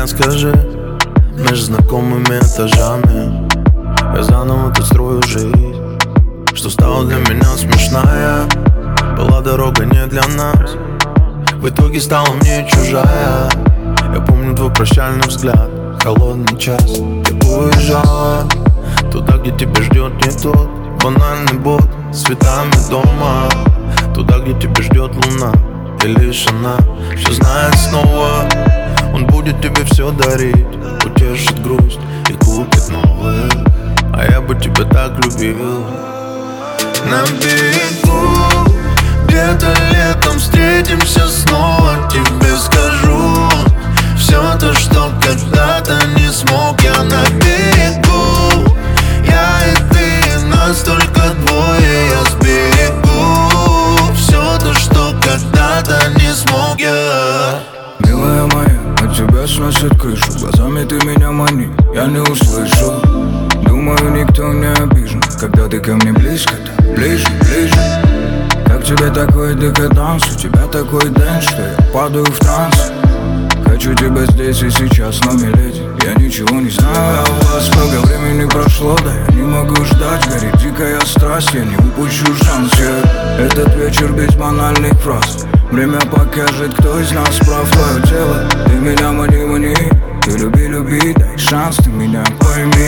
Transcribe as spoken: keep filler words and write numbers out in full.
меня скажи, между знакомыми этажами я заново тут строю жизнь, что стала для меня смешная. Была дорога не для нас, в итоге стала мне чужая. Я помню твой прощальный взгляд, холодный час. Ты уезжала туда, где тебя ждет не тот банальный бот с цветами дома, туда, где тебя ждет луна. И лишь она все знает снова. Он будет тебе все дарить, утешит грусть и купит новые. А я бы тебя так любил. На берегу где-то летом встретимся снова. Тебе скажу все то, что когда-то не смог я. На берегу я и ты, нас только двое. Я сберегу все то, что когда-то не смог я. Милая моя, от тебя сносит крышу. Глазами ты меня мани, я не услышу. Думаю, никто не обижен, когда ты ко мне близко, да, ближе, ближе. Как тебе такой декаданс, у тебя такой дэнс, что я падаю в транс. Хочу тебя здесь и сейчас, но, миледи, я ничего не знаю о вас. Много времени прошло, да я не могу ждать. Горит дикая страсть, я не упущу шанс. Я этот вечер без банальных фраз. Время покажет, кто из нас прав. Твое тело, ты меня мани, мани. Ты люби, люби, дай шанс, ты меня пойми.